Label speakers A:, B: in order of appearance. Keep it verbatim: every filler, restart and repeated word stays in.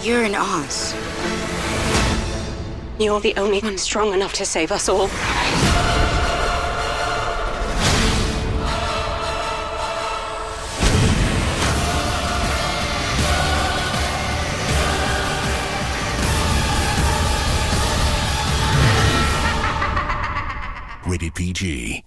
A: You're in Oz.
B: You're the only one strong enough to save us all.
C: Rated P G.